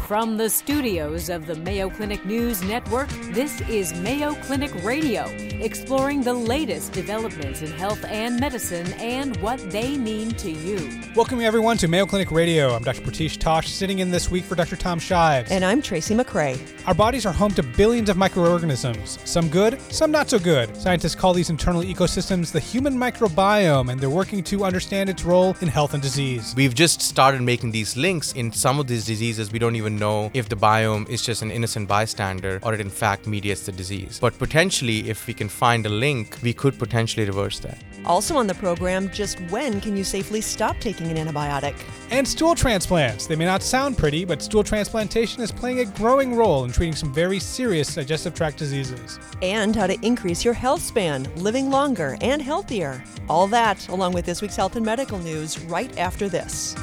From the studios of the Mayo Clinic News Network, this is Mayo Clinic Radio, exploring the latest developments in health and medicine and what they mean to you. Welcome everyone to Mayo Clinic Radio. I'm Dr. Pratish Tosh, sitting in this week for Dr. Tom Shives. And I'm Tracy McCray. Our bodies are home to billions of microorganisms, some good, some not so good. Scientists call these internal ecosystems the human microbiome, and they're working to understand its role in health and disease. We've just started making these links. In some of these diseases, we don't even know if the biome is just an innocent bystander or it in fact mediates the disease. But potentially, if we can find a link, we could potentially reverse that. Also on the program, just when can you safely stop taking an antibiotic? And stool transplants. They may not sound pretty, but stool transplantation is playing a growing role in treating some very serious digestive tract diseases. And how to increase your health span, living longer and healthier. All that, along with this week's health and medical news, right after this.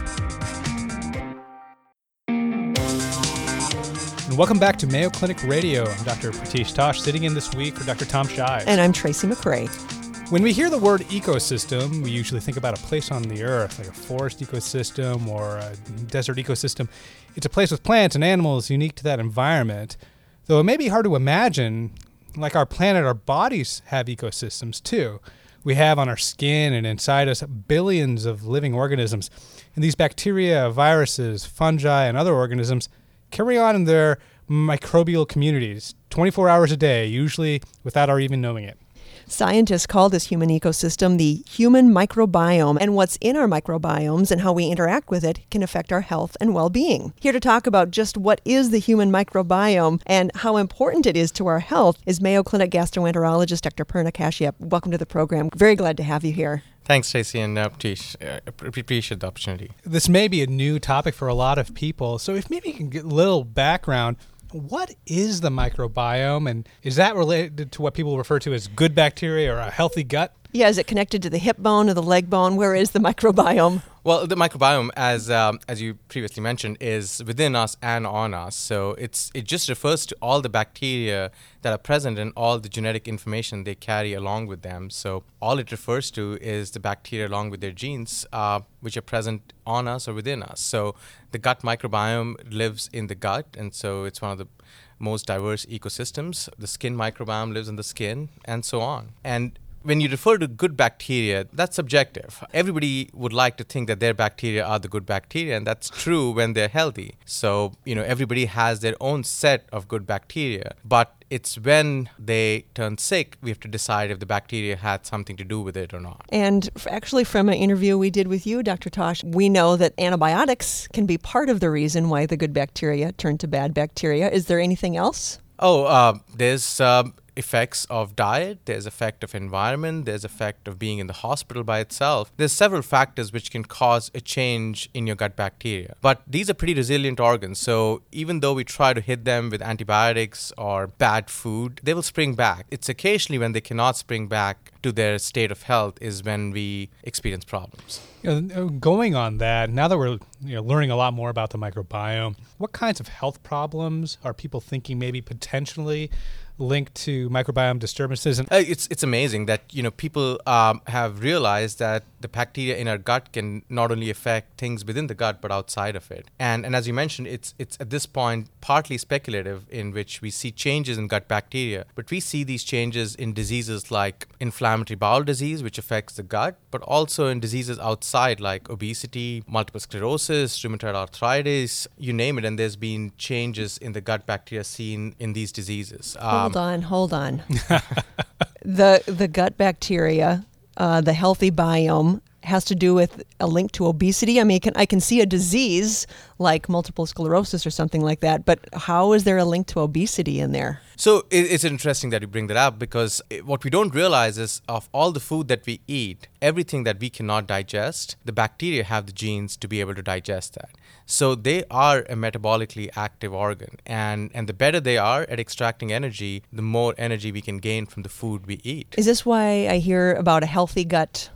And welcome back to Mayo Clinic Radio. I'm Dr. Pratish Tosh, sitting in this week for Dr. Tom Shives. And I'm Tracy McCray. When we hear the word ecosystem, we usually think about a place on the earth, like a forest ecosystem or a desert ecosystem. It's a place with plants and animals unique to that environment. Though it may be hard to imagine, like our planet, our bodies have ecosystems too. We have on our skin and inside us billions of living organisms. And these bacteria, viruses, fungi, and other organisms carry on in their microbial communities 24 hours a day, usually without our even knowing it. Scientists call this human ecosystem the human microbiome, and what's in our microbiomes and how we interact with it can affect our health and well-being. Here to talk about just what is the human microbiome and how important it is to our health is Mayo Clinic gastroenterologist Dr. Purna Kashyap. Welcome to the program. Very glad to have you here. Thanks, Tracy and Pratish. Appreciate the opportunity. This may be a new topic for a lot of people, so if maybe you can get a little background. What is the microbiome, and is that related to what people refer to as good bacteria or a healthy gut? Yeah, is it connected to the hip bone or the leg bone? Where is the microbiome? Well, the microbiome, as you previously mentioned, is within us and on us. So it just refers to all the bacteria that are present and all the genetic information they carry along with them. So all it refers to is the bacteria along with their genes, which are present on us or within us. So the gut microbiome lives in the gut, and so it's one of the most diverse ecosystems. The skin microbiome lives in the skin, and so on. And when you refer to good bacteria, that's subjective. Everybody would like to think that their bacteria are the good bacteria, and that's true when they're healthy. So, everybody has their own set of good bacteria, but it's when they turn sick, we have to decide if the bacteria had something to do with it or not. And actually, from an interview we did with you, Dr. Tosh, we know that antibiotics can be part of the reason why the good bacteria turn to bad bacteria. Is there anything else? There's effects of diet, there's effect of environment, there's effect of being in the hospital by itself. There's several factors which can cause a change in your gut bacteria. But these are pretty resilient organs, so even though we try to hit them with antibiotics or bad food, they will spring back. It's occasionally when they cannot spring back to their state of health is when we experience problems. Going on that, now that we're learning a lot more about the microbiome, what kinds of health problems are people thinking maybe potentially linked to microbiome disturbances? And it's amazing that people have realized that the bacteria in our gut can not only affect things within the gut but outside of it. And as you mentioned, it's at this point partly speculative, in which we see changes in gut bacteria, but we see these changes in diseases like inflammatory bowel disease, which affects the gut, but also in diseases outside like obesity, multiple sclerosis, rheumatoid arthritis, you name it, and there's been changes in the gut bacteria seen in these diseases. Hold on. The gut bacteria, the healthy biome, has to do with a link to obesity. I mean, I can see a disease like multiple sclerosis or something like that, but how is there a link to obesity in there? So it's interesting that you bring that up, because what we don't realize is of all the food that we eat, everything that we cannot digest, the bacteria have the genes to be able to digest that. So they are a metabolically active organ, and the better they are at extracting energy, the more energy we can gain from the food we eat. Is this why I hear about a healthy gut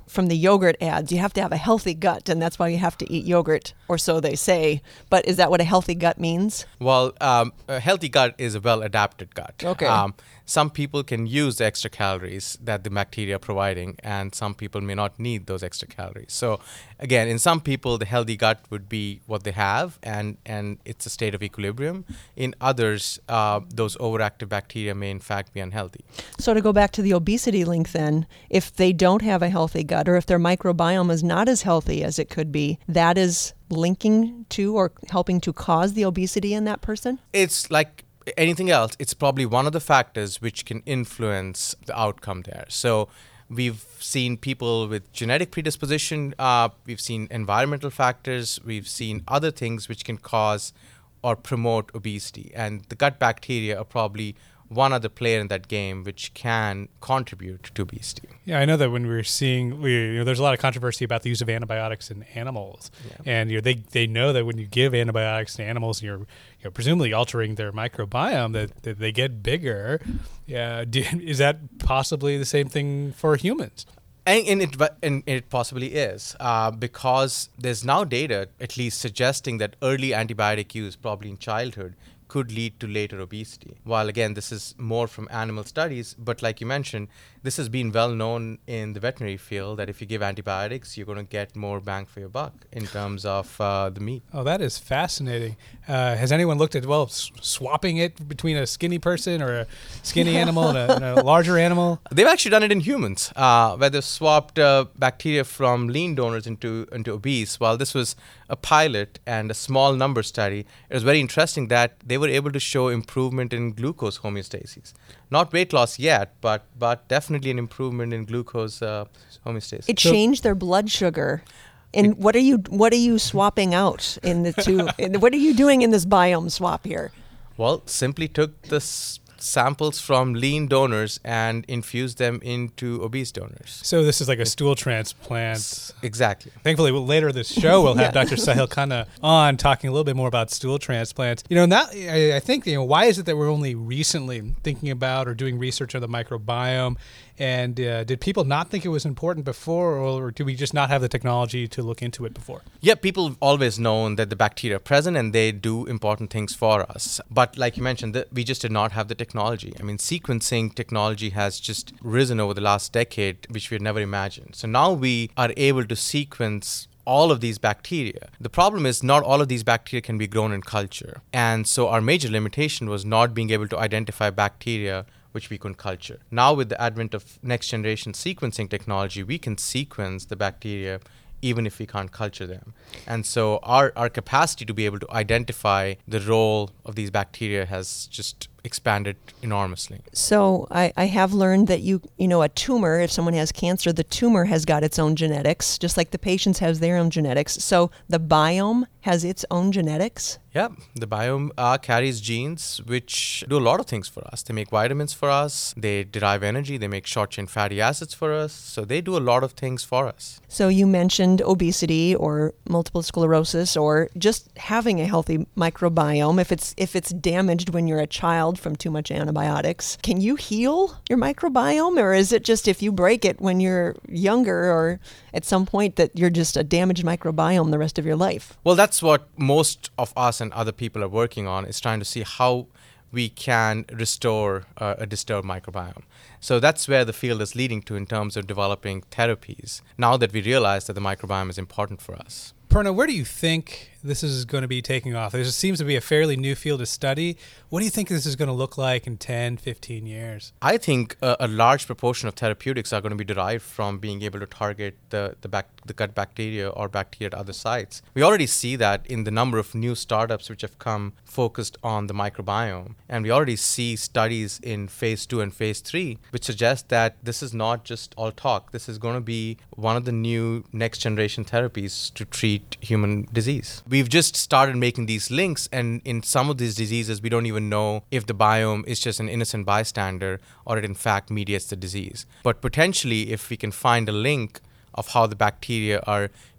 from the yogurt ads. You have to have a healthy gut, and that's why you have to eat yogurt, or so they say. But is that what a healthy gut means? Well, a healthy gut is a well-adapted gut. Okay. Some people can use the extra calories that the bacteria are providing, and some people may not need those extra calories. So, again, in some people, the healthy gut would be what they have, and it's a state of equilibrium. In others, those overactive bacteria may, in fact, be unhealthy. So to go back to the obesity link then, if they don't have a healthy gut, or if their microbiome is not as healthy as it could be, that is linking to or helping to cause the obesity in that person? It's like anything else. It's probably one of the factors which can influence the outcome there. So we've seen people with genetic predisposition, we've seen environmental factors, we've seen other things which can cause or promote obesity. And the gut bacteria are probably one other player in that game which can contribute to obesity. Yeah, I know that when we're seeing, there's a lot of controversy about the use of antibiotics in animals, and they know that when you give antibiotics to animals, and you're presumably altering their microbiome, that they get bigger. Yeah, is that possibly the same thing for humans? And it possibly is, because there's now data at least suggesting that early antibiotic use, probably in childhood, could lead to later obesity. While again, this is more from animal studies, but like you mentioned, this has been well known in the veterinary field that if you give antibiotics, you're going to get more bang for your buck in terms of the meat. Oh, that is fascinating. Has anyone looked at, swapping it between a skinny person or a skinny animal and a larger animal? They've actually done it in humans, where they've swapped bacteria from lean donors into obese. While this was a pilot and a small number study, it was very interesting that they were able to show improvement in glucose homeostasis. Not weight loss yet, but definitely an improvement in glucose homeostasis. It changed their blood sugar. And what are you swapping out in the two? What are you doing in this biome swap here? Well, simply took the samples from lean donors and infused them into obese donors. So this is like a stool transplant. Exactly. Thankfully, later this show we'll have Dr. Sahil Khanna on talking a little bit more about stool transplants. Now I think why is it that we're only recently thinking about or doing research on the microbiome? And did people not think it was important before, or do we just not have the technology to look into it before? Yeah, people have always known that the bacteria are present and they do important things for us. But like you mentioned, we just did not have the technology. I mean, sequencing technology has just risen over the last decade, which we had never imagined. So now we are able to sequence all of these bacteria. The problem is not all of these bacteria can be grown in culture. And so our major limitation was not being able to identify bacteria which we couldn't culture. Now with the advent of next generation sequencing technology, we can sequence the bacteria even if we can't culture them. And so our capacity to be able to identify the role of these bacteria has just expanded enormously. So I have learned that a tumor, if someone has cancer, the tumor has got its own genetics, just like the patients has their own genetics. So the biome has its own genetics? Yeah, the biome carries genes which do a lot of things for us. They make vitamins for us, they derive energy, they make short-chain fatty acids for us. So they do a lot of things for us. So you mentioned obesity or multiple sclerosis or just having a healthy microbiome. If it's damaged when you're a child from too much antibiotics, can you heal your microbiome, or is it just if you break it when you're younger or at some point that you're just a damaged microbiome the rest of your life? Well, that's what most of us and other people are working on, is trying to see how we can restore a disturbed microbiome. So that's where the field is leading to in terms of developing therapies, now that we realize that the microbiome is important for us. Purna, where do you think this is going to be taking off? There seems to be a fairly new field of study. What do you think this is going to look like in 10, 15 years? I think a large proportion of therapeutics are going to be derived from being able to target the gut bacteria or bacteria at other sites. We already see that in the number of new startups which have come focused on the microbiome. And we already see studies in phase 2 and phase 3 which suggest that this is not just all talk. This is going to be one of the new next generation therapies to treat human disease. We've just started making these links, and in some of these diseases, we don't even know if the biome is just an innocent bystander or it in fact mediates the disease. But potentially, if we can find a link of how the bacteria are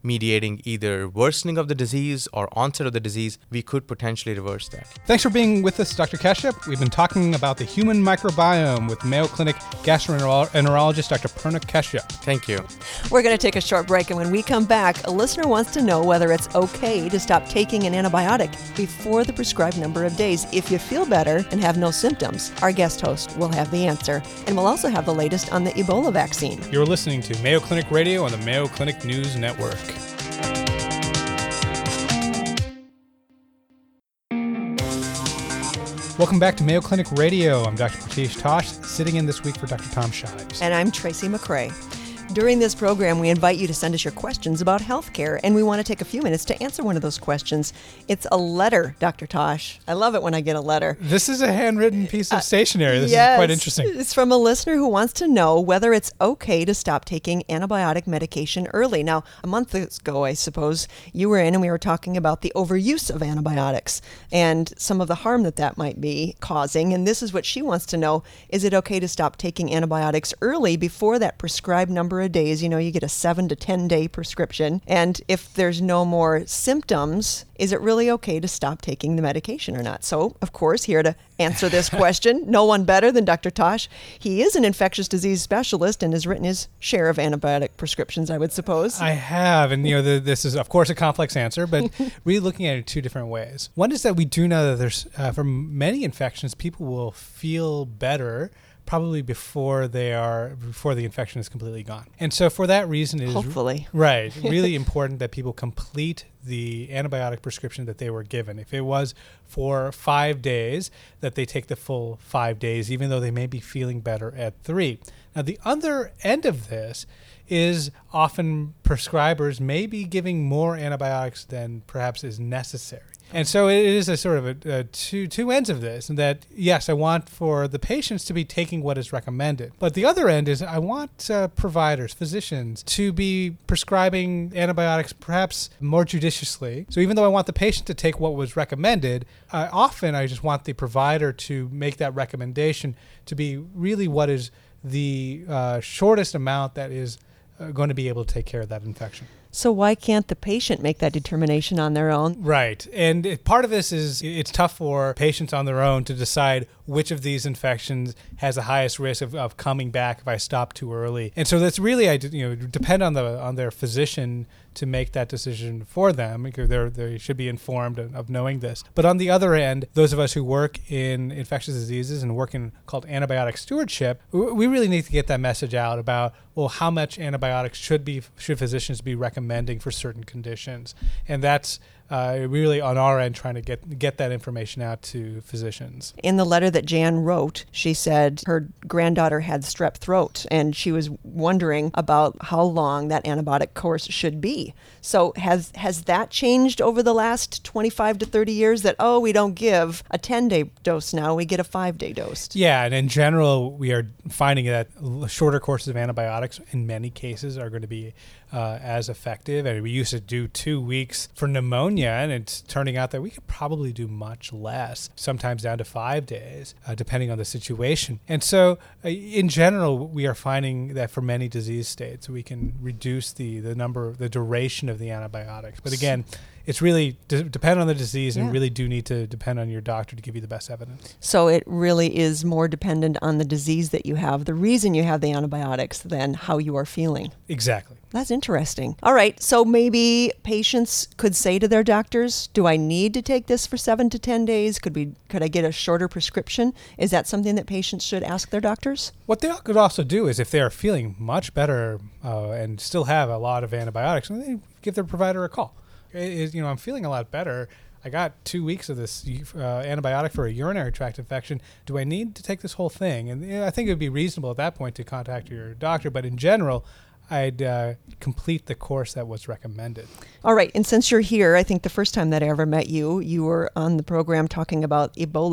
mediating either worsening of the disease or onset of the disease, we could potentially reverse that. Thanks for being with us, Dr. Kashyap. We've been talking about the human microbiome with Mayo Clinic gastroenterologist Dr. Purna Kashyap. Thank you. We're going to take a short break, and when we come back, a listener wants to know whether it's okay to stop taking an antibiotic before the prescribed number of days if you feel better and have no symptoms. Our guest host will have the answer, and we'll also have the latest on the Ebola vaccine. You're listening to Mayo Clinic Radio on the Mayo Clinic News Network. Welcome back to Mayo Clinic Radio. I'm Dr. Pratish Tosh, sitting in this week for Dr. Tom Shives. And I'm Tracy McCray. During this program, we invite you to send us your questions about healthcare, and we want to take a few minutes to answer one of those questions. It's a letter, Dr. Tosh. I love it when I get a letter. This is a handwritten piece of stationery. This Yes, is quite interesting. It's from a listener who wants to know whether it's okay to stop taking antibiotic medication early. Now, a month ago, I suppose, you were in and we were talking about the overuse of antibiotics and some of the harm that might be causing. And this is what she wants to know. Is it okay to stop taking antibiotics early before that prescribed number of days? You know, you get a 7 to 10 day prescription. And if there's no more symptoms, is it really okay to stop taking the medication or not? So, of course, here to answer this question, no one better than Dr. Tosh. He is an infectious disease specialist and has written his share of antibiotic prescriptions, I would suppose. I have, and this is, of course, a complex answer, but really looking at it two different ways. One is that we do know that there's, for many infections, people will feel better probably before the infection is completely gone. And so for that reason, it is hopefully really important that people complete the antibiotic prescription that they were given. If it was for 5 days, that they take the full 5 days, even though they may be feeling better at 3. Now, the other end of this is often prescribers may be giving more antibiotics than perhaps is necessary. And so it is a sort of a two ends of this, and that, yes, I want for the patients to be taking what is recommended. But the other end is I want providers, physicians, to be prescribing antibiotics perhaps more judiciously. So even though I want the patient to take what was recommended, often I just want the provider to make that recommendation to be really what is the shortest amount that is going to be able to take care of that infection. So why can't the patient make that determination on their own? Right. And part of this is it's tough for patients on their own to decide which of these infections has the highest risk of coming back if I stop too early. And so that's really, depend on their physician to make that decision for them, because they should be informed of knowing this. But on the other end, those of us who work in infectious diseases and work in called antibiotic stewardship, we really need to get that message out about, well, how much antibiotics should physicians be recommending for certain conditions. And that's really on our end trying to get that information out to physicians. In the letter that Jan wrote, she said her granddaughter had strep throat, and she was wondering about how long that antibiotic course should be. So has that changed over the last 25 to 30 years that, we don't give a 10-day dose now, we get a 5-day dose? Yeah, and in general, we are finding that shorter courses of antibiotics in many cases are going to be as effective. And we used to do 2 weeks for pneumonia, and it's turning out that we could probably do much less, sometimes down to 5 days, depending on the situation. And so in general, we are finding that for many disease states, we can reduce the duration of the antibiotics. But again, it's really depend on the disease, and really do need to depend on your doctor to give you the best evidence. So it really is more dependent on the disease that you have, the reason you have the antibiotics, than how you are feeling. Exactly. That's interesting. All right, so maybe patients could say to their doctors, do I need to take this for 7 to 10 days? Could I get a shorter prescription? Is that something that patients should ask their doctors? What they could also do is, if they are feeling much better and still have a lot of antibiotics, they give their provider a call. I'm feeling a lot better. I got 2 weeks of this antibiotic for a urinary tract infection. Do I need to take this whole thing? And I think it would be reasonable at that point to contact your doctor. But in general, I'd complete the course that was recommended. All right. And since you're here, I think the first time that I ever met you, you were on the program talking about Ebola.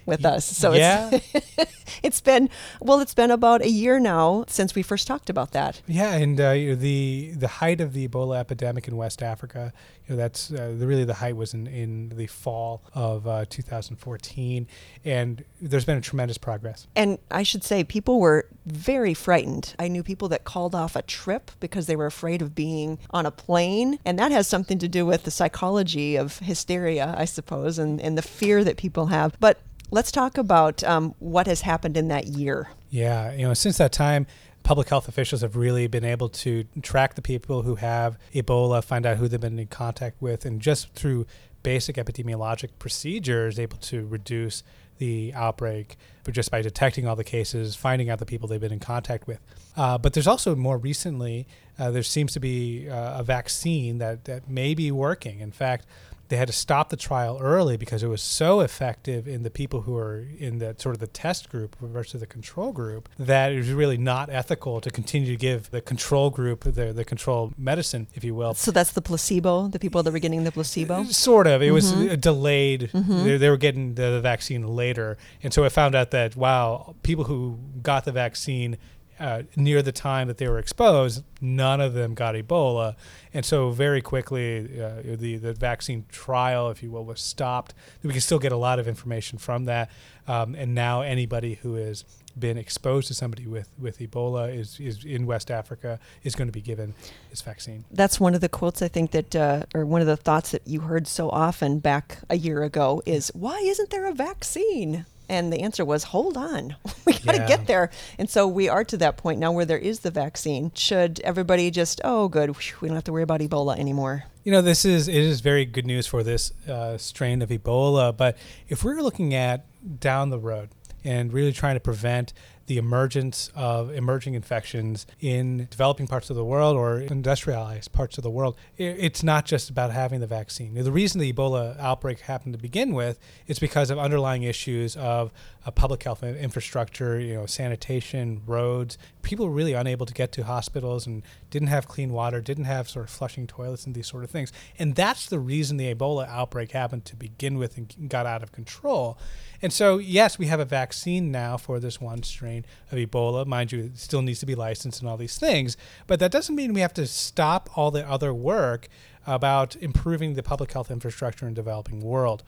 with us. So Yeah. it's been about a year now since we first talked about that. Yeah, and the height of the Ebola epidemic in West Africa, that's really the height was in the fall of 2014, and there's been a tremendous progress. And I should say, people were very frightened. I knew people that called off a trip because they were afraid of being on a plane, and that has something to do with the psychology of hysteria, I suppose, and the fear that people have. But let's talk about what has happened in that year. Yeah, since that time, public health officials have really been able to track the people who have Ebola, find out who they've been in contact with, and just through basic epidemiologic procedures, able to reduce the outbreak just by detecting all the cases, finding out the people they've been in contact with. But there's also more recently, there seems to be a vaccine that may be working. In fact, they had to stop the trial early because it was so effective in the people who are in the sort of the test group versus the control group that it was really not ethical to continue to give the control group the control medicine, if you will. So that's the placebo, the people that were getting the placebo? Sort of. It was delayed. They were getting the vaccine later. And so I found out that, wow, people who got the vaccine near the time that they were exposed, none of them got Ebola. And so very quickly, the vaccine trial, if you will, was stopped. We can still get a lot of information from that. And now anybody who has been exposed to somebody with Ebola is in West Africa is going to be given this vaccine. That's one of the quotes I think that, or one of the thoughts that you heard so often back a year ago is, why isn't there a vaccine? And the answer was, hold on, we got to get there. And so we are to that point now where there is the vaccine. Should everybody just, oh, good, we don't have to worry about Ebola anymore? It is very good news for this strain of Ebola. But if we're looking at down the road and really trying to prevent the emergence of emerging infections in developing parts of the world or industrialized parts of the world, it's not just about having the vaccine. The reason the Ebola outbreak happened to begin with is because of underlying issues of public health infrastructure, sanitation, roads. People were really unable to get to hospitals and didn't have clean water, didn't have sort of flushing toilets and these sort of things. And that's the reason the Ebola outbreak happened to begin with and got out of control. And so, yes, we have a vaccine now for this one strain of Ebola. Mind you, it still needs to be licensed and all these things. But that doesn't mean we have to stop all the other work about improving the public health infrastructure in the developing world.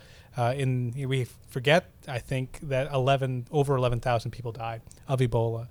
We forget, I think, that over 11,000 people died of Ebola.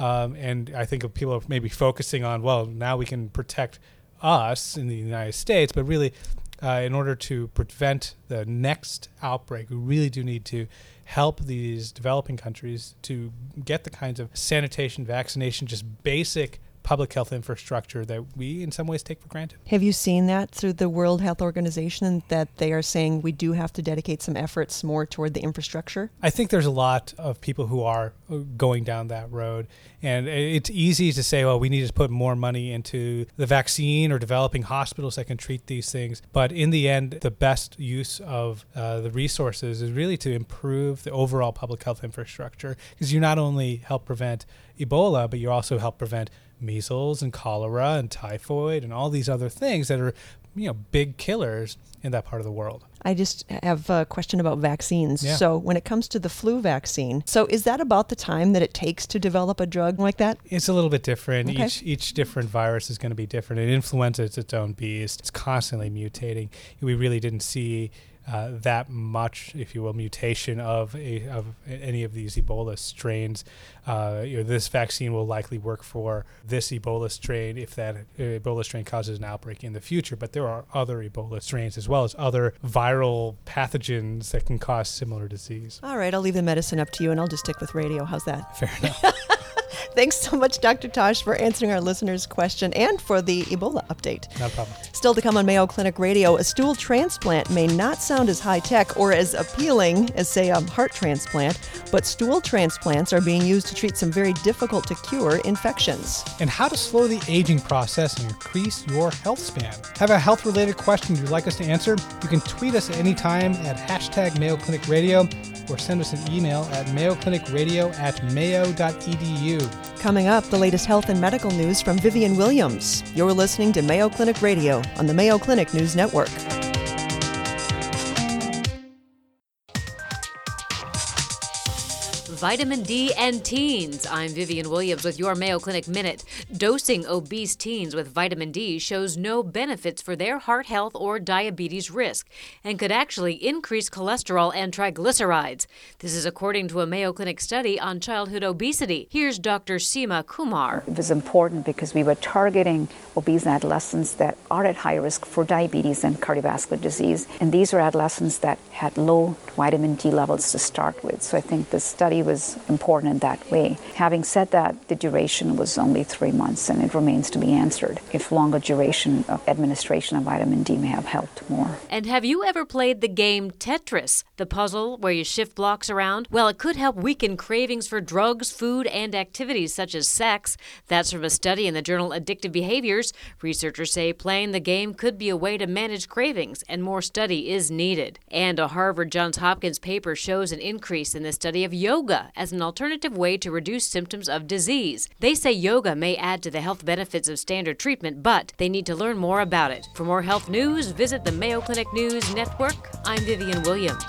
And I think people are maybe focusing on, well, now we can protect us in the United States, but really in order to prevent the next outbreak, we really do need to help these developing countries to get the kinds of sanitation, vaccination, just basic public health infrastructure that we in some ways take for granted. Have you seen that through the World Health Organization, that they are saying we do have to dedicate some efforts more toward the infrastructure? I think there's a lot of people who are going down that road. And it's easy to say, well, we need to put more money into the vaccine or developing hospitals that can treat these things. But in the end, the best use of the resources is really to improve the overall public health infrastructure, because you not only help prevent Ebola, but you also help prevent measles and cholera and typhoid and all these other things that are, big killers in that part of the world. I just have a question about vaccines. Yeah. So when it comes to the flu vaccine, so is that about the time that it takes to develop a drug like that? It's a little bit different. Okay. Each different virus is going to be different. And influenza is its own beast. It's constantly mutating. We really didn't see that much, if you will, mutation of any of these Ebola strains. This vaccine will likely work for this Ebola strain if that Ebola strain causes an outbreak in the future. But there are other Ebola strains as well as other viral pathogens that can cause similar disease. All right, I'll leave the medicine up to you, and I'll just stick with radio. How's that? Fair enough. Thanks so much, Dr. Tosh, for answering our listeners' question and for the Ebola update. No problem. Still to come on Mayo Clinic Radio, a stool transplant may not sound as high-tech or as appealing as, say, a heart transplant, but stool transplants are being used to treat some very difficult-to-cure infections. And how to slow the aging process and increase your health span. Have a health-related question you'd like us to answer? You can tweet us at any time at #MayoClinicRadio or send us an email at mayoclinicradio@mayo.edu. Coming up, the latest health and medical news from Vivian Williams. You're listening to Mayo Clinic Radio on the Mayo Clinic News Network. Vitamin D and teens. I'm Vivian Williams with your Mayo Clinic Minute. Dosing obese teens with vitamin D shows no benefits for their heart health or diabetes risk and could actually increase cholesterol and triglycerides. This is according to a Mayo Clinic study on childhood obesity. Here's Dr. Seema Kumar. It was important because we were targeting obese adolescents that are at high risk for diabetes and cardiovascular disease, and these were adolescents that had low vitamin D levels to start with. So I think the study was important in that way. Having said that, the duration was only 3 months, and it remains to be answered if longer duration of administration of vitamin D may have helped more. And have you ever played the game Tetris, the puzzle where you shift blocks around? Well, it could help weaken cravings for drugs, food, and activities such as sex. That's from a study in the journal Addictive Behaviors. Researchers say playing the game could be a way to manage cravings, and more study is needed. And a Harvard Johns Hopkins paper shows an increase in the study of yoga as an alternative way to reduce symptoms of disease. They say yoga may add to the health benefits of standard treatment, but they need to learn more about it. For more health news, visit the Mayo Clinic News Network. I'm Vivian Williams.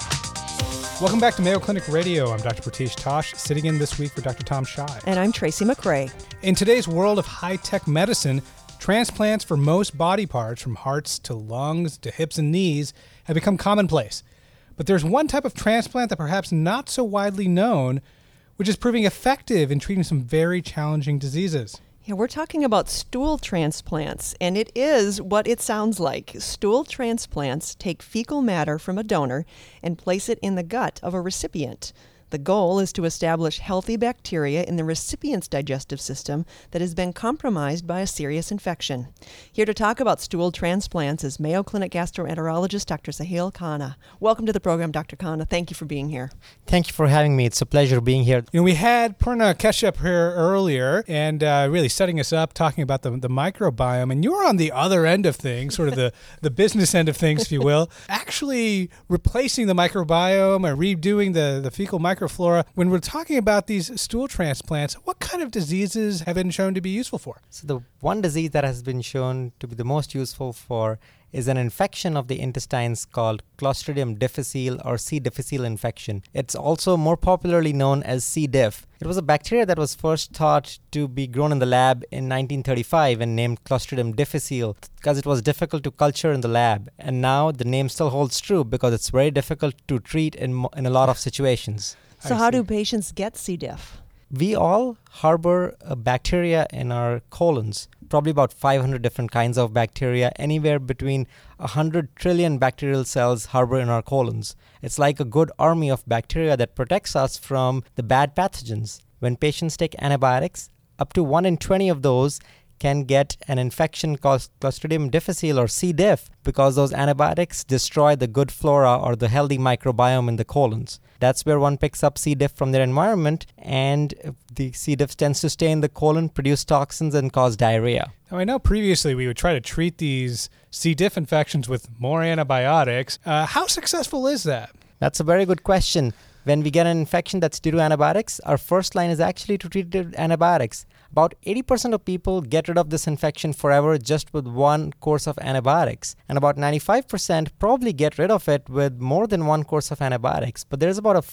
Welcome back to Mayo Clinic Radio. I'm Dr. Pratish Tosh, sitting in this week for Dr. Tom Shai. And I'm Tracy McRae. In today's world of high-tech medicine, transplants for most body parts, from hearts to lungs to hips and knees, have become commonplace. But there's one type of transplant that perhaps not so widely known, which is proving effective in treating some very challenging diseases. Yeah, we're talking about stool transplants, and it is what it sounds like. Stool transplants take fecal matter from a donor and place it in the gut of a recipient. The goal is to establish healthy bacteria in the recipient's digestive system that has been compromised by a serious infection. Here to talk about stool transplants is Mayo Clinic gastroenterologist Dr. Sahil Khanna. Welcome to the program, Dr. Khanna. Thank you for being here. Thank you for having me. It's a pleasure being here. You know, we had Purna Kashyap here earlier and really setting us up, talking about the microbiome, and you were on the other end of things, sort of the business end of things, if you will, actually replacing the microbiome or redoing the fecal microflora. When we're talking about these stool transplants, what kind of diseases have been shown to be useful for? So the one disease that has been shown to be the most useful for is an infection of the intestines called Clostridium difficile or C. difficile infection. It's also more popularly known as C. diff. It was a bacteria that was first thought to be grown in the lab in 1935 and named Clostridium difficile because it was difficult to culture in the lab. And now the name still holds true because it's very difficult to treat in a lot of situations. So how do patients get C. diff? We all harbor a bacteria in our colons, probably about 500 different kinds of bacteria, anywhere between 100 trillion bacterial cells harbor in our colons. It's like a good army of bacteria that protects us from the bad pathogens. When patients take antibiotics, up to 1 in 20 of those can get an infection called Clostridium difficile or C. diff because those antibiotics destroy the good flora or the healthy microbiome in the colons. That's where one picks up C. diff from their environment, and the C. diff tends to stay in the colon, produce toxins, and cause diarrhea. Now, I know previously we would try to treat these C. diff infections with more antibiotics. How successful is that? That's a very good question. When we get an infection that's due to antibiotics, our first line is actually to treat it with antibiotics. About 80% of people get rid of this infection forever just with one course of antibiotics. And about 95% probably get rid of it with more than one course of antibiotics. But there's about a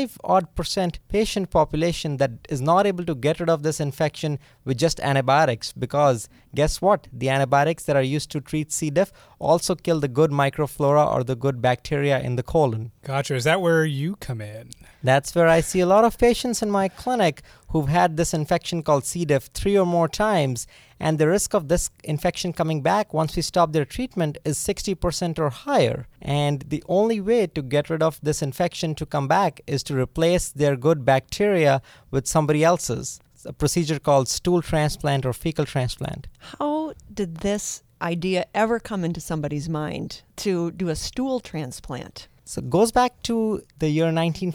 5% patient population that is not able to get rid of this infection with just antibiotics because guess what? The antibiotics that are used to treat C. diff also kill the good microflora or the good bacteria in the colon. Gotcha. Is that where you come in? That's where I see a lot of patients in my clinic who've had this infection called C. diff 3 or more times, and the risk of this infection coming back once we stop their treatment is 60% or higher. And the only way to get rid of this infection to come back is to replace their good bacteria with somebody else's. It's a procedure called stool transplant or fecal transplant. How did this idea ever come into somebody's mind to do a stool transplant? So it goes back to the year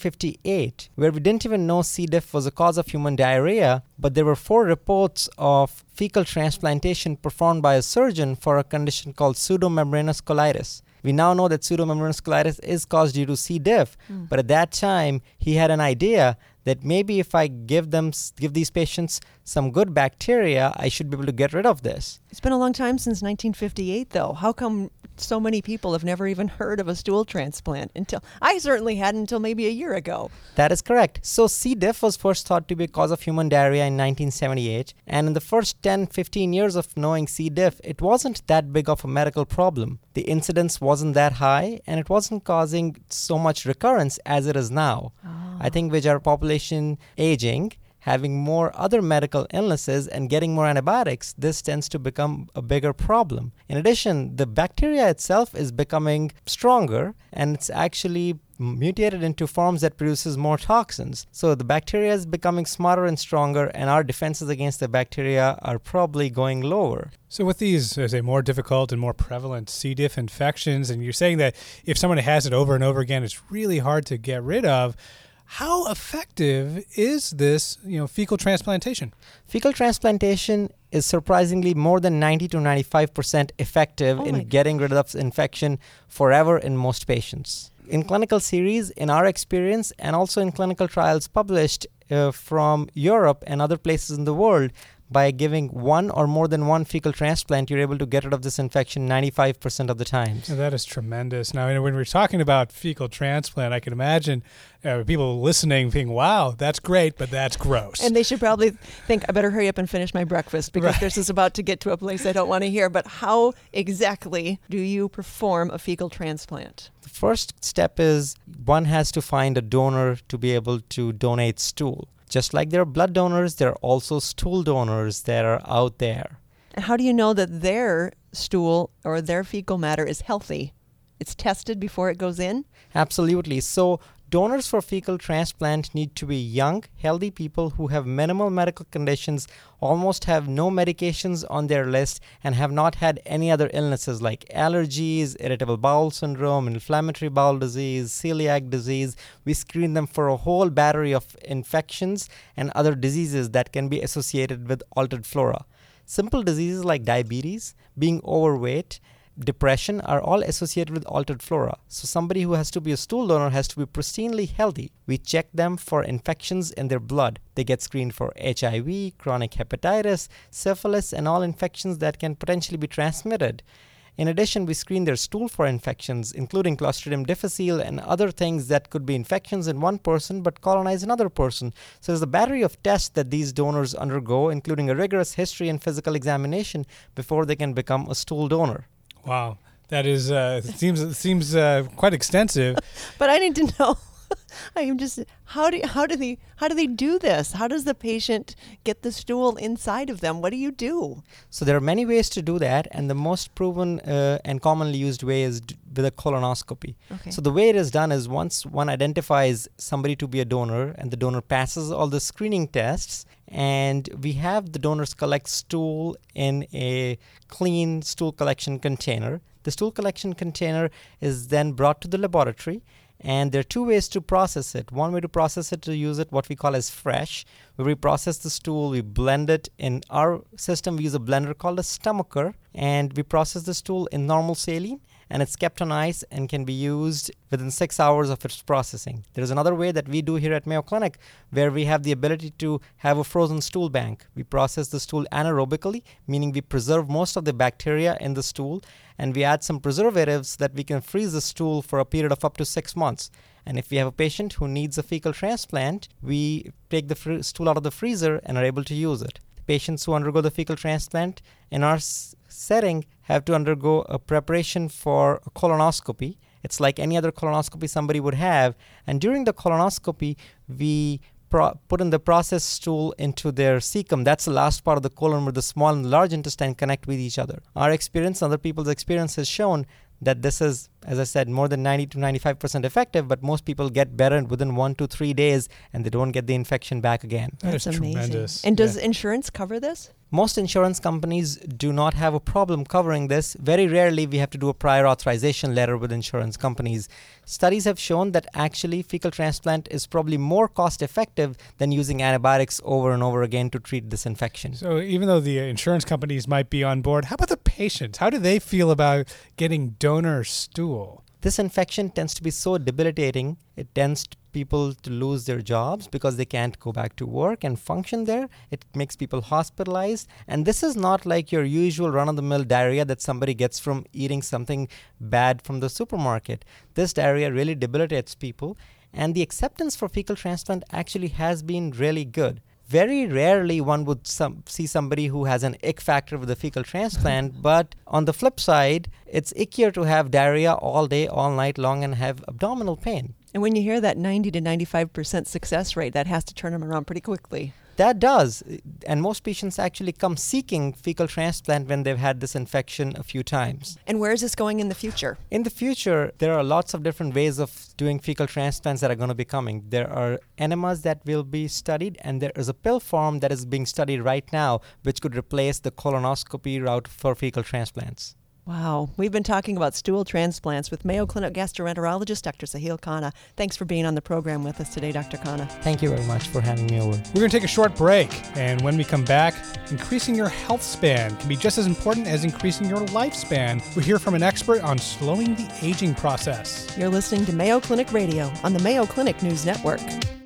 1958, where we didn't even know C. diff was a cause of human diarrhea, but there were 4 reports of fecal transplantation performed by a surgeon for a condition called pseudomembranous colitis. We now know that pseudomembranous colitis is caused due to C. diff, but at that time, he had an idea that maybe if I give these patients some good bacteria, I should be able to get rid of this. It's been a long time since 1958, though. How come so many people have never even heard of a stool transplant until I certainly hadn't until maybe a year ago. That is correct. So C. diff was first thought to be a cause of human diarrhea in 1978. And in the first 10-15 years of knowing C. diff, it wasn't that big of a medical problem. The incidence wasn't that high, and it wasn't causing so much recurrence as it is now. I think with our population aging, having more other medical illnesses and getting more antibiotics, this tends to become a bigger problem. In addition, the bacteria itself is becoming stronger, and it's actually mutated into forms that produces more toxins. So the bacteria is becoming smarter and stronger, and our defenses against the bacteria are probably going lower. So with these, as a more difficult and more prevalent C. diff infections, and you're saying that if someone has it over and over again, it's really hard to get rid of, how effective is this, fecal transplantation? Fecal transplantation is surprisingly more than 90 to 95% effective in getting rid of the infection forever in most patients. In clinical series, in our experience, and also in clinical trials published from Europe and other places in the world, by giving one or more than one fecal transplant, you're able to get rid of this infection 95% of the time. That is tremendous. Now, when we're talking about fecal transplant, I can imagine people listening thinking, wow, that's great, but that's gross. And they should probably think, I better hurry up and finish my breakfast because this is about to get to a place I don't want to hear. But how exactly do you perform a fecal transplant? The first step is one has to find a donor to be able to donate stool. Just like there are blood donors, there are also stool donors that are out there. And how do you know that their stool or their fecal matter is healthy? It's tested before it goes in? Absolutely. So donors for fecal transplant need to be young, healthy people who have minimal medical conditions, almost have no medications on their list, and have not had any other illnesses like allergies, irritable bowel syndrome, inflammatory bowel disease, celiac disease. We screen them for a whole battery of infections and other diseases that can be associated with altered flora. Simple diseases like diabetes, being overweight, depression are all associated with altered flora. So somebody who has to be a stool donor has to be pristinely healthy. We check them for infections in their blood. They get screened for HIV, chronic hepatitis, syphilis, and all infections that can potentially be transmitted. In addition, we screen their stool for infections, including Clostridium difficile and other things that could be infections in one person but colonize another person. So there's a battery of tests that these donors undergo, including a rigorous history and physical examination before they can become a stool donor. Wow, that is seems quite extensive. But I need to know. I am just how do they do this? How does the patient get the stool inside of them? What do you do? So there are many ways to do that, and the most proven and commonly used way is with a colonoscopy. Okay. So the way it is done is once one identifies somebody to be a donor and the donor passes all the screening tests, and we have the donors collect stool in a clean stool collection container. The stool collection container is then brought to the laboratory, and there are two ways to process it. One way to process it, to use it what we call as fresh, where we process the stool, we blend it. In our system, we use a blender called a stomacher, and we process the stool in normal saline, and it's kept on ice and can be used within 6 hours of its processing. There's another way that we do here at Mayo Clinic where we have the ability to have a frozen stool bank. We process the stool anaerobically, meaning we preserve most of the bacteria in the stool, and we add some preservatives so that we can freeze the stool for a period of up to 6 months. And if we have a patient who needs a fecal transplant, we take the stool out of the freezer and are able to use it. Patients who undergo the fecal transplant in our setting have to undergo a preparation for a colonoscopy. It's like any other colonoscopy somebody would have. And during the colonoscopy, we put in the processed stool into their cecum. That's the last part of the colon where the small and large intestine connect with each other. Our experience, other people's experience has shown that this is, as I said, more than 90 to 95% effective, but most people get better within 1 to 3 days and they don't get the infection back again. That's amazing. Tremendous. And does insurance cover this? Most insurance companies do not have a problem covering this. Very rarely we have to do a prior authorization letter with insurance companies. Studies have shown that actually fecal transplant is probably more cost effective than using antibiotics over and over again to treat this infection. So even though the insurance companies might be on board, how about the patients? How do they feel about getting donor stool? This infection tends to be so debilitating, it tends people to lose their jobs because they can't go back to work and function there. It makes people hospitalized. And this is not like your usual run-of-the-mill diarrhea that somebody gets from eating something bad from the supermarket. This diarrhea really debilitates people. And the acceptance for fecal transplant actually has been really good. Very rarely one would see somebody who has an ick factor with a fecal transplant, but on the flip side, it's ickier to have diarrhea all day, all night long and have abdominal pain. And when you hear that 90 to 95% success rate, that has to turn them around pretty quickly. That does. And most patients actually come seeking fecal transplant when they've had this infection a few times. And where is this going in the future? In the future, there are lots of different ways of doing fecal transplants that are going to be coming. There are enemas that will be studied, and there is a pill form that is being studied right now, which could replace the colonoscopy route for fecal transplants. Wow. We've been talking about stool transplants with Mayo Clinic gastroenterologist Dr. Sahil Khanna. Thanks for being on the program with us today, Dr. Khanna. Thank you very much for having me over. We're going to take a short break, and when we come back, increasing your health span can be just as important as increasing your lifespan. We'll hear from an expert on slowing the aging process. You're listening to Mayo Clinic Radio on the Mayo Clinic News Network.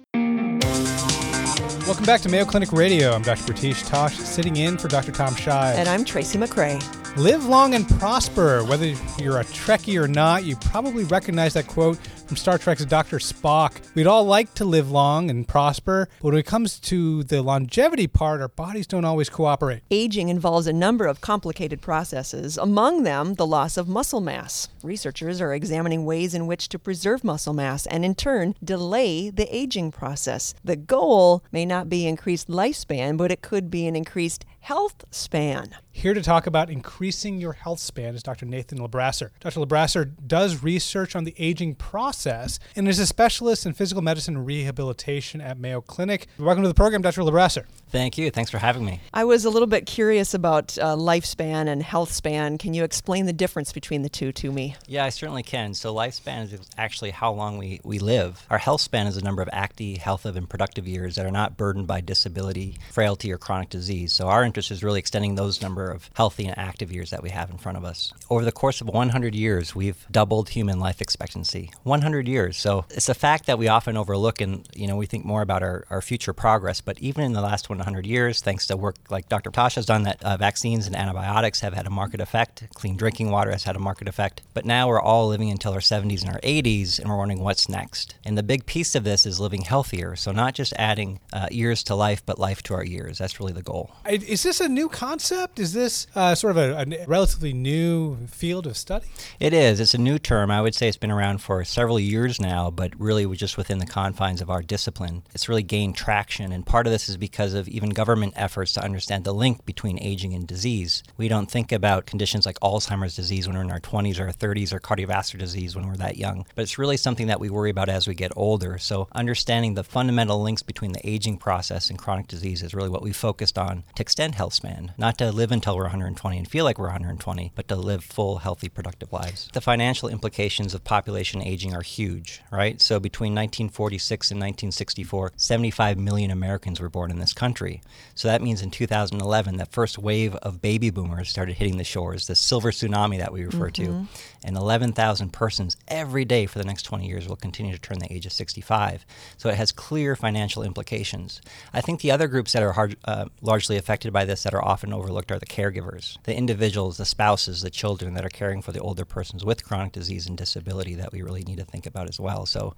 Welcome back to Mayo Clinic Radio. I'm Dr. Pratish Tosh, sitting in for Dr. Tom Shives. And I'm Tracy McCray. Live long and prosper. Whether you're a Trekkie or not, you probably recognize that quote from Star Trek's Dr. Spock. We'd all like to live long and prosper, but when it comes to the longevity part, our bodies don't always cooperate. Aging involves a number of complicated processes, among them the loss of muscle mass. Researchers are examining ways in which to preserve muscle mass and, in turn, delay the aging process. The goal may not be increased lifespan, but it could be an increased health span. Here to talk about increasing your health span is Dr. Nathan Lebrasser. Dr. Lebrasser does research on the aging process and is a specialist in physical medicine and rehabilitation at Mayo Clinic. Welcome to the program, Dr. Lebrasser. Thank you. Thanks for having me. I was a little bit curious about lifespan and health span. Can you explain the difference between the two to me? Yeah, I certainly can. So lifespan is actually how long we live. Our health span is a number of active, healthy, and productive years that are not burdened by disability, frailty, or chronic disease. So our interest is really extending those number of healthy and active years that we have in front of us. Over the course of 100 years, we've doubled human life expectancy. 100 years. So it's a fact that we often overlook, and we think more about our future progress. But even in the last 100 years, thanks to work like Dr. Tosh has done, that vaccines and antibiotics have had a market effect. Clean drinking water has had a market effect. But now we're all living until our 70s and our 80s, and we're wondering what's next. And the big piece of this is living healthier. So not just adding years to life, but life to our years. That's really the goal. Is this a new concept? Is this sort of a relatively new field of study? It is. It's a new term. I would say it's been around for several years now, but really we're just within the confines of our discipline. It's really gained traction, and part of this is because of even government efforts to understand the link between aging and disease. We don't think about conditions like Alzheimer's disease when we're in our 20s or 30s, or cardiovascular disease when we're that young, but it's really something that we worry about as we get older. So understanding the fundamental links between the aging process and chronic disease is really what we focused on to extend health span, not to live until we're 120 and feel like we're 120, but to live full, healthy, productive lives. The financial implications of population aging are huge, right? So between 1946 and 1964, 75 million Americans were born in this country. So that means in 2011, that first wave of baby boomers started hitting the shores, the silver tsunami that we refer to, and 11,000 persons every day for the next 20 years will continue to turn the age of 65. So it has clear financial implications. I think the other groups that are largely affected by this that are often overlooked are the caregivers, the individuals, the spouses, the children that are caring for the older persons with chronic disease and disability that we really need to think about as well. So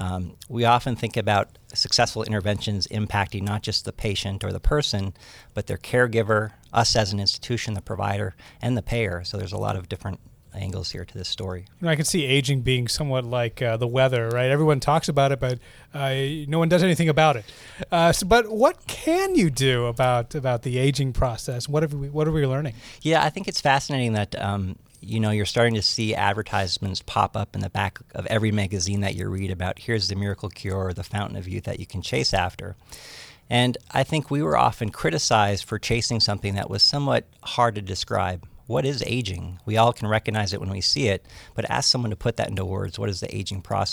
we often think about successful interventions impacting not just the patient or the person, but their caregiver, us as an institution, the provider, and the payer. So there's a lot of different angles here to this story. I can see aging being somewhat like the weather, right? Everyone talks about it, but no one does anything about it. But what can you do about the aging process? What are we learning? Yeah, I think it's fascinating that you're starting to see advertisements pop up in the back of every magazine that you read about, here's the miracle cure or the fountain of youth that you can chase after. And I think we were often criticized for chasing something that was somewhat hard to describe. What is aging? We all can recognize it when we see it, but ask someone to put that into words. What is the aging process?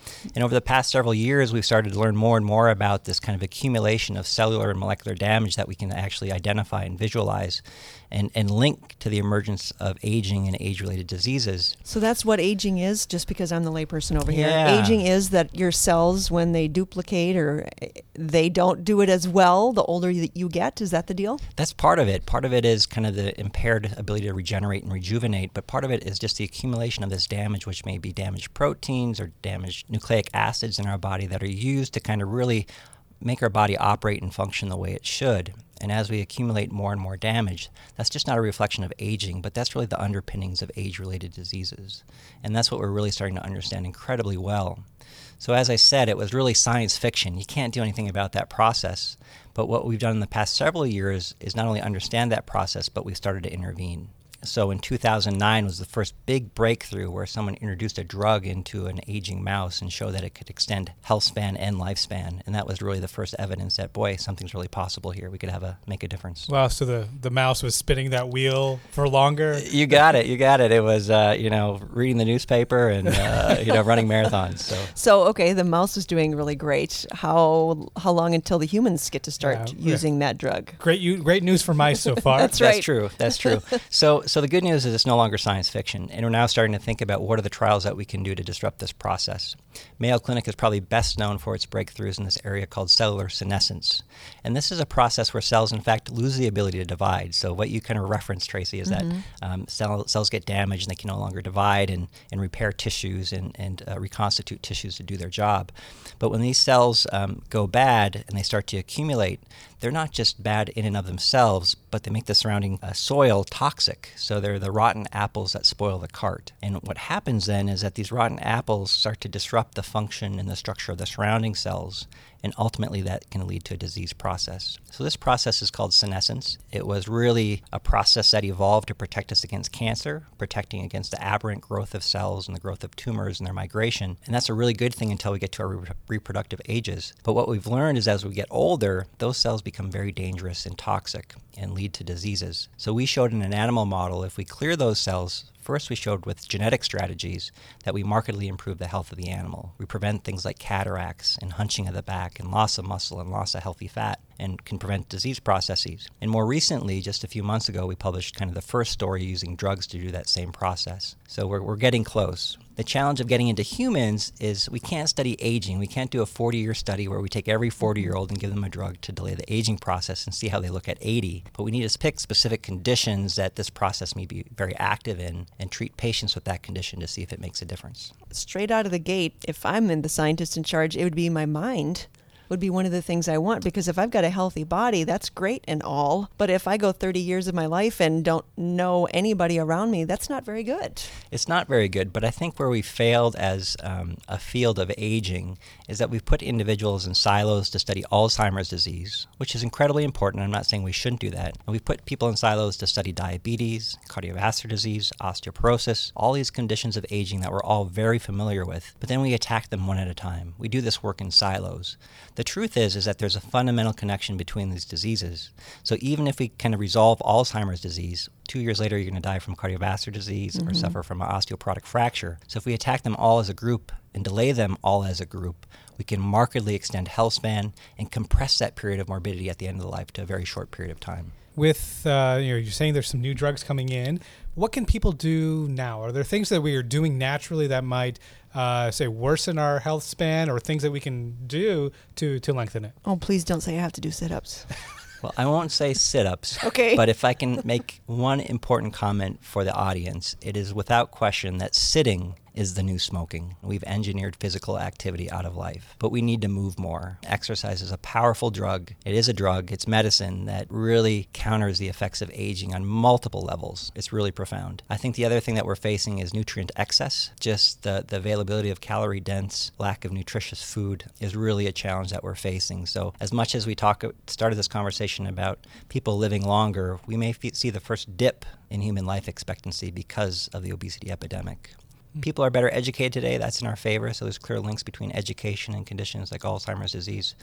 And over the past several years, we've started to learn more and more about this kind of accumulation of cellular and molecular damage that we can actually identify and visualize and link to the emergence of aging and age-related diseases. So that's what aging is, just because I'm the layperson over here. Yeah. Aging is that your cells, when they duplicate or they don't do it as well the older you get. Is that the deal? That's part of it. Part of it is kind of the impaired ability to regenerate and rejuvenate, but part of it is just the accumulation of this damage, which may be damaged proteins or damaged nucleic acids in our body that are used to kind of really make our body operate and function the way it should. And as we accumulate more and more damage, that's just not a reflection of aging, but that's really the underpinnings of age-related diseases. And that's what we're really starting to understand incredibly well. So as I said, it was really science fiction. You can't do anything about that process. But what we've done in the past several years is not only understand that process, but we've started to intervene. So in 2009 was the first big breakthrough where someone introduced a drug into an aging mouse and showed that it could extend health span and lifespan. And that was really the first evidence that, boy, something's really possible here. We could make a difference. Wow, so the mouse was spinning that wheel for longer? You got it. It was, reading the newspaper and, running marathons. So, okay, the mouse is doing really great. How long until the humans get to start using that drug? Great news for mice so far. That's right. That's true. So the good news is it's no longer science fiction, and we're now starting to think about what are the trials that we can do to disrupt this process. Mayo Clinic is probably best known for its breakthroughs in this area called cellular senescence. And this is a process where cells, in fact, lose the ability to divide. So what you kind of referenced, Tracy, is that cells get damaged and they can no longer divide and repair tissues and reconstitute tissues to do their job. But when these cells go bad and they start to accumulate, they're not just bad in and of themselves, but they make the surrounding soil toxic. So they're the rotten apples that spoil the cart. And what happens then is that these rotten apples start to disrupt the function and the structure of the surrounding cells, and ultimately that can lead to a disease process. So this process is called senescence. It was really a process that evolved to protect us against cancer, protecting against the aberrant growth of cells and the growth of tumors and their migration. And that's a really good thing until we get to our reproductive ages. But what we've learned is as we get older, those cells become very dangerous and toxic and lead to diseases. So we showed in an animal model, if we clear those cells, first we showed with genetic strategies that we markedly improve the health of the animal. We prevent things like cataracts and hunching of the back and loss of muscle and loss of healthy fat and can prevent disease processes. And more recently, just a few months ago, we published kind of the first story using drugs to do that same process. So we're getting close. The challenge of getting into humans is we can't study aging. We can't do a 40-year study where we take every 40-year-old and give them a drug to delay the aging process and see how they look at 80. But we need to pick specific conditions that this process may be very active in and treat patients with that condition to see if it makes a difference. Straight out of the gate, if I'm the scientist in charge, it would be my mind. Would be one of the things I want, because if I've got a healthy body, that's great and all. But if I go 30 years of my life and don't know anybody around me, that's not very good. It's not very good, but I think where we failed as a field of aging is that we've put individuals in silos to study Alzheimer's disease, which is incredibly important. I'm not saying we shouldn't do that. And we've put people in silos to study diabetes, cardiovascular disease, osteoporosis, all these conditions of aging that we're all very familiar with. But then we attack them one at a time. We do this work in silos. The truth is that there's a fundamental connection between these diseases. So even if we kind of resolve Alzheimer's disease, 2 years later you're going to die from cardiovascular disease or suffer from an osteoporotic fracture. So if we attack them all as a group and delay them all as a group, we can markedly extend health span and compress that period of morbidity at the end of the life to a very short period of time. With you're saying there's some new drugs coming in. What can people do now? Are there things that we are doing naturally that might say worsen our health span, or things that we can do to lengthen it? Oh, please don't say I have to do sit-ups. Well, I won't say sit-ups, okay. But if I can make one important comment for the audience, it is without question that sitting is the new smoking. We've engineered physical activity out of life, but we need to move more. Exercise is a powerful drug. It is a drug. It's medicine that really counters the effects of aging on multiple levels. It's really profound. I think the other thing that we're facing is nutrient excess. Just the availability of calorie-dense, lack of nutritious food is really a challenge that we're facing. So as much as we started this conversation about people living longer, we may see the first dip in human life expectancy because of the obesity epidemic. People are better educated today. That's in our favor. So there's clear links between education and conditions like Alzheimer's disease.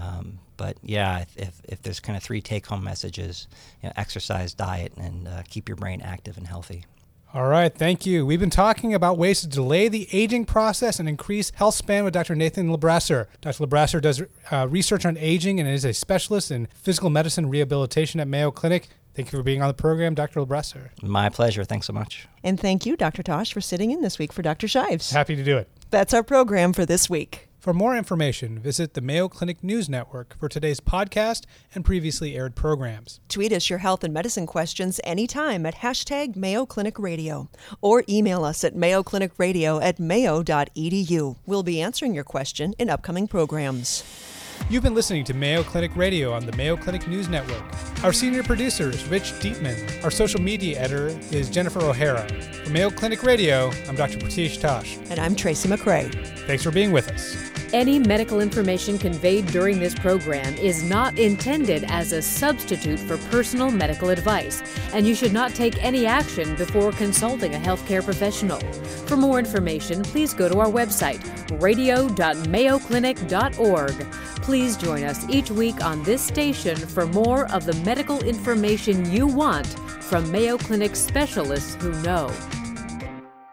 But yeah, if there's kind of three take-home messages, exercise, diet, and keep your brain active and healthy. All right, thank you. We've been talking about ways to delay the aging process and increase health span with Dr. Nathan Lebrasser. Dr. Lebrasser does research on aging and is a specialist in physical medicine rehabilitation at Mayo Clinic. Thank you for being on the program, Dr. Lebrasser. My pleasure. Thanks so much. And thank you, Dr. Tosh, for sitting in this week for Dr. Shives. Happy to do it. That's our program for this week. For more information, visit the Mayo Clinic News Network for today's podcast and previously aired programs. Tweet us your health and medicine questions anytime at hashtag Mayo Clinic Radio, or email us at mayoclinicradio@mayo.edu. We'll be answering your question in upcoming programs. You've been listening to Mayo Clinic Radio on the Mayo Clinic News Network. Our senior producer is Rich Dietman. Our social media editor is Jennifer O'Hara. For Mayo Clinic Radio, I'm Dr. Pratish Tosh. And I'm Tracy McRae. Thanks for being with us. Any medical information conveyed during this program is not intended as a substitute for personal medical advice, and you should not take any action before consulting a healthcare professional. For more information, please go to our website, radio.mayoclinic.org. Please join us each week on this station for more of the medical information you want from Mayo Clinic specialists who know.